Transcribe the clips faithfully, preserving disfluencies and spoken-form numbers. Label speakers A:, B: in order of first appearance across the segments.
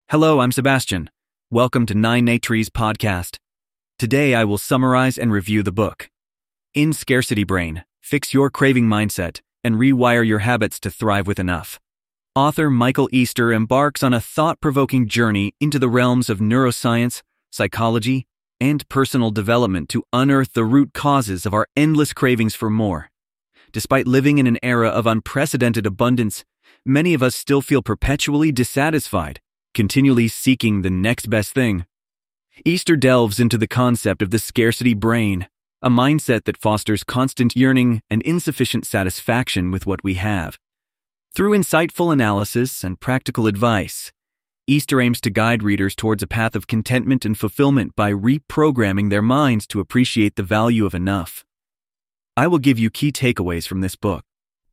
A: Hello, I'm Sebastian. Welcome to Nine Natries Podcast. Today I will summarize and review the book, In Scarcity Brain, Fix Your Craving Mindset and Rewire Your Habits to Thrive with Enough. Author Michael Easter embarks on a thought-provoking journey into the realms of neuroscience, psychology, and personal development to unearth the root causes of our endless cravings for more. Despite living in an era of unprecedented abundance, many of us still feel perpetually dissatisfied, continually seeking the next best thing. Easter delves into the concept of the scarcity brain, a mindset that fosters constant yearning and insufficient satisfaction with what we have. Through insightful analysis and practical advice, Easter aims to guide readers towards a path of contentment and fulfillment by reprogramming their minds to appreciate the value of enough. I will give you key takeaways from this book.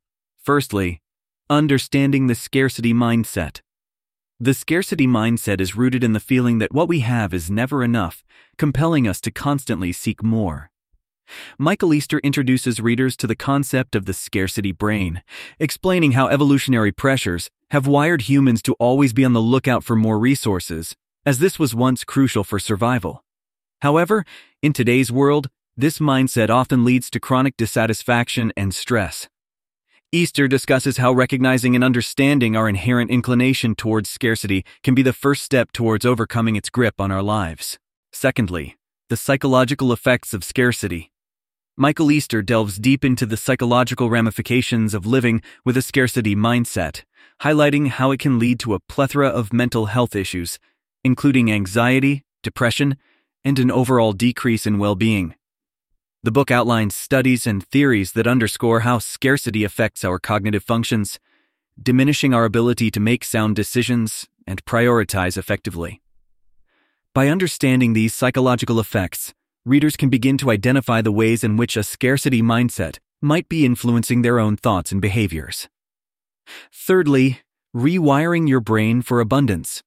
A: Firstly, understanding the scarcity mindset. The scarcity mindset is rooted in the feeling that what we have is never enough, compelling us to constantly seek more. Michael Easter introduces readers to the concept of the scarcity brain, explaining how evolutionary pressures have wired humans to always be on the lookout for more resources, as this was once crucial for survival. However, in today's world, this mindset often leads to chronic dissatisfaction and stress. Easter discusses how recognizing and understanding our inherent inclination towards scarcity can be the first step towards overcoming its grip on our lives. Secondly, the psychological effects of scarcity. Michael Easter delves deep into the psychological ramifications of living with a scarcity mindset, highlighting how it can lead to a plethora of mental health issues, including anxiety, depression, and an overall decrease in well-being. The book outlines studies and theories that underscore how scarcity affects our cognitive functions, diminishing our ability to make sound decisions and prioritize effectively. By understanding these psychological effects, readers can begin to identify the ways in which a scarcity mindset might be influencing their own thoughts and behaviors. Thirdly, rewiring your brain for abundance.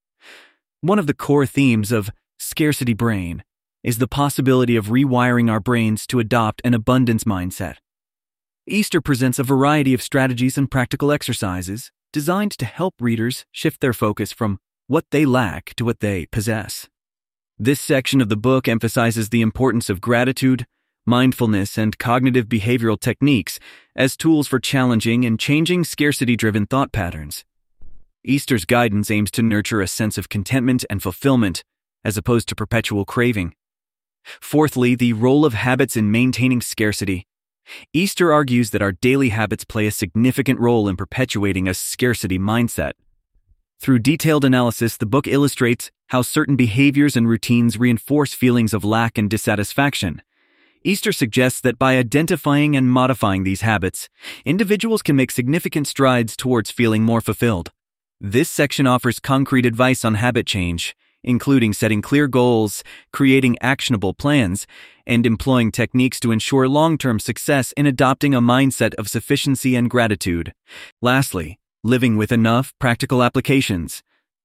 A: One of the core themes of Scarcity Brain is the possibility of rewiring our brains to adopt an abundance mindset. Easter presents a variety of strategies and practical exercises designed to help readers shift their focus from what they lack to what they possess. This section of the book emphasizes the importance of gratitude, mindfulness, and cognitive behavioral techniques as tools for challenging and changing scarcity-driven thought patterns. Easter's guidance aims to nurture a sense of contentment and fulfillment, as opposed to perpetual craving. Fourthly, the role of habits in maintaining scarcity. Easter argues that our daily habits play a significant role in perpetuating a scarcity mindset. Through detailed analysis, the book illustrates how certain behaviors and routines reinforce feelings of lack and dissatisfaction. Easter suggests that by identifying and modifying these habits, individuals can make significant strides towards feeling more fulfilled. This section offers concrete advice on habit change, including setting clear goals, creating actionable plans, and employing techniques to ensure long-term success in adopting a mindset of sufficiency and gratitude. Lastly, living with enough practical applications.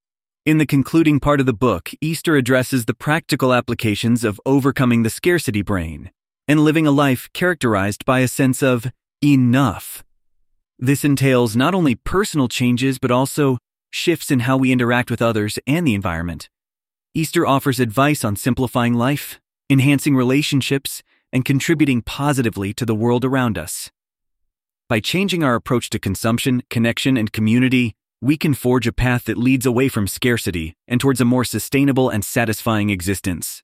A: In the concluding part of the book, Easter addresses the practical applications of overcoming the scarcity brain and living a life characterized by a sense of enough. This entails not only personal changes but also shifts in how we interact with others and the environment. Easter offers advice on simplifying life, enhancing relationships, and contributing positively to the world around us. By changing our approach to consumption, connection, and community, we can forge a path that leads away from scarcity and towards a more sustainable and satisfying existence.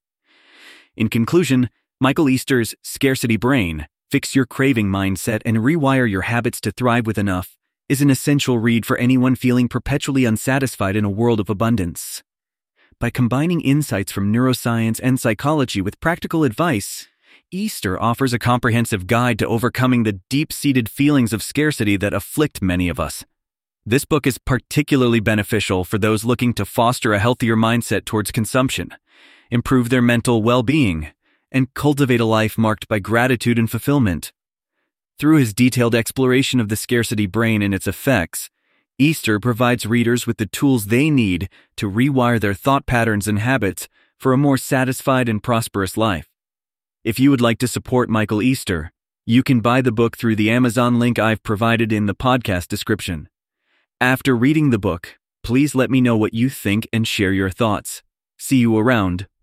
A: In conclusion, Michael Easter's Scarcity Brain, Fix Your Craving Mindset and Rewire Your Habits to Thrive with Enough is an essential read for anyone feeling perpetually unsatisfied in a world of abundance. By combining insights from neuroscience and psychology with practical advice, Easter offers a comprehensive guide to overcoming the deep-seated feelings of scarcity that afflict many of us. This book is particularly beneficial for those looking to foster a healthier mindset towards consumption, improve their mental well-being, and cultivate a life marked by gratitude and fulfillment. Through his detailed exploration of the scarcity brain and its effects, Easter provides readers with the tools they need to rewire their thought patterns and habits for a more satisfied and prosperous life. If you would like to support Michael Easter, you can buy the book through the Amazon link I've provided in the podcast description. After reading the book, Please let me know what you think and share your thoughts. See you around.